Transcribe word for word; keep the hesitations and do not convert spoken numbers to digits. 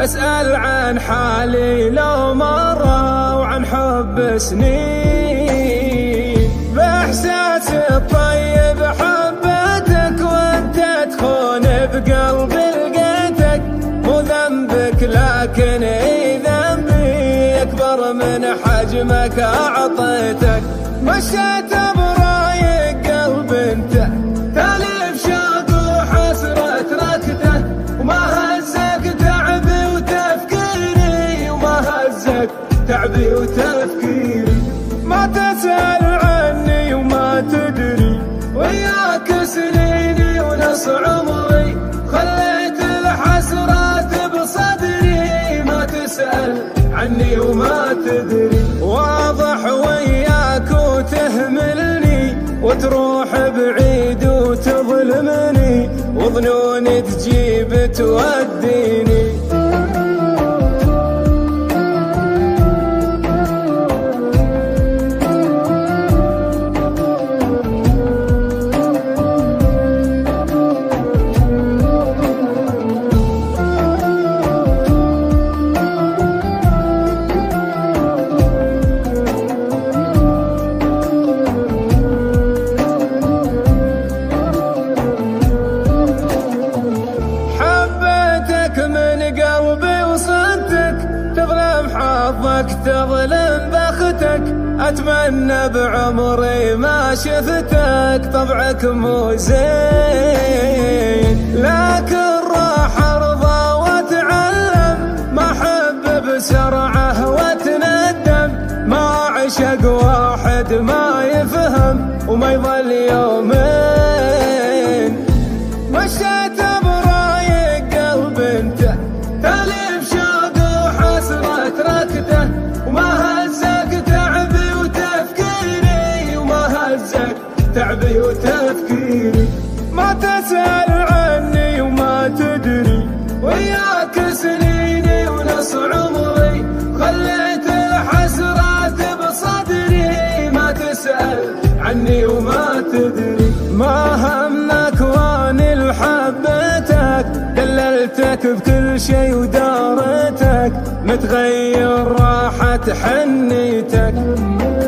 أسأل عن حالي لو مرة وعن حب سنين، بإحساس الطيب حبيتك وانت تخون بقلبي لقيتك. مو ذنبك لكن اي ذنبي أكبر من حجمك أعطيتك. مشيت برايق قلب انت تالف شوق وحسرة ركته، وما هزك تعبي وتفكيري وما هزك تعبي وتفكيري. ما تسأل عني وما تدري وياك سنيني ونص عمري، خليت الحسرات بصدري. ما تسأل عني وما تدري، واضح وياك وتهملني وتروح بعيد وتظلمني، وظنوني تجيب توديني. تظلم بختك، أتمنى بعمري ما شفتك. طبعك مو زين لكن راح أرضى وأتعلم، ما أحب بسرعة وأتندم. ما عشق واحد ما يفهم وما يظل يومين. مشيت برايق قلب انت تالف شوق وحسرة ركته، وما هزك تعبي وتفكيري وما هزك تعبي وتفكيري. ما تسأل عني وما تدري وياك سنيني ونص عمري، خليت الحسرات بصدري. ما تسأل عني وما تدري، ما همك واني لحبيتك، دللتك بكل شي ودارتك، متغير راحت حنيتك.